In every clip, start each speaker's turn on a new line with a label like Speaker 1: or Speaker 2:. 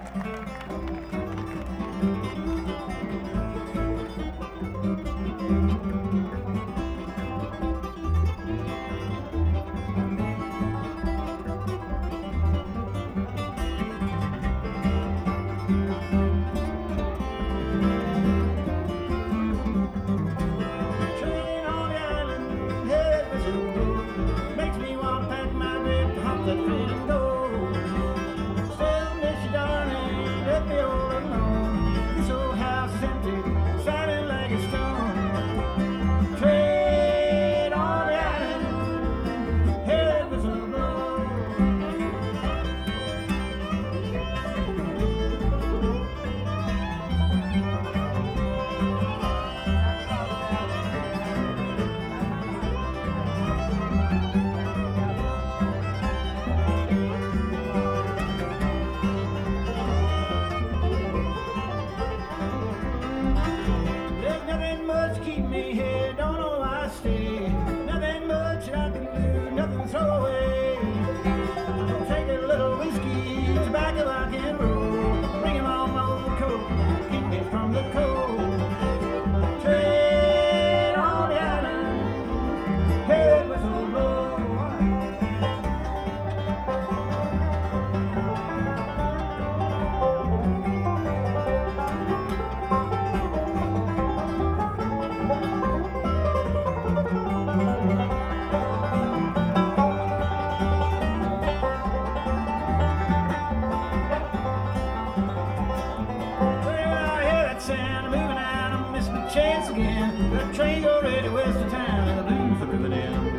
Speaker 1: The train's already west of town and the blues are moving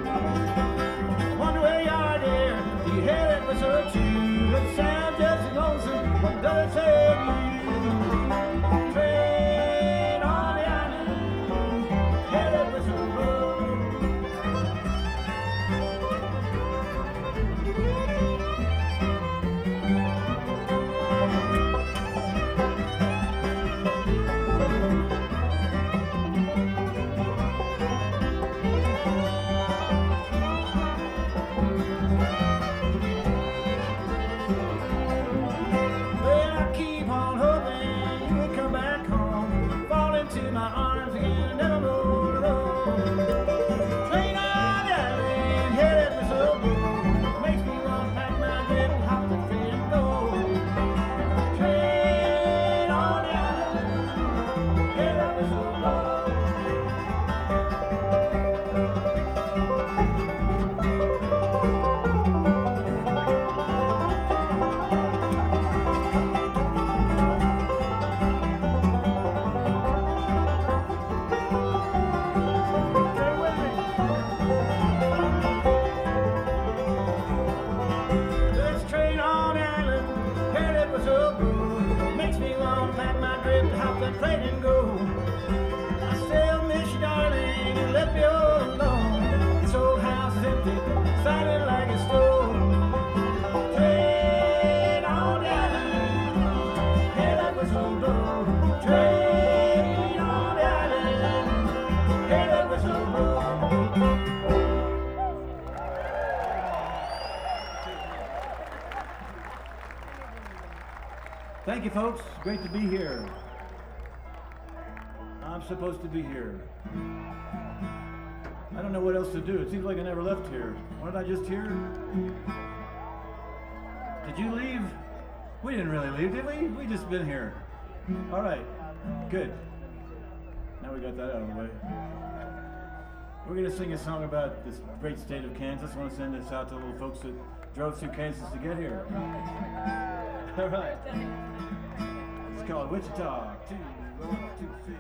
Speaker 1: in. Wonder where you are, dear. Do you hear that whistle too? It sounds just as lonesome. What does it say to you? Train on the island. Hear that whistle blow.
Speaker 2: Thank you, folks. Great to be here. I'm supposed to be here. I don't know what else to do. It seems like I never left here. Weren't I just here? Did you leave? We didn't really leave, did we? We just been here. All right. Good. Now we got that out of the way. We're going to sing a song about this great state of Kansas. I want to send this out to the little folks that drove through Kansas to get here. All right. It's called Wichita. 2, 1, 2, 3.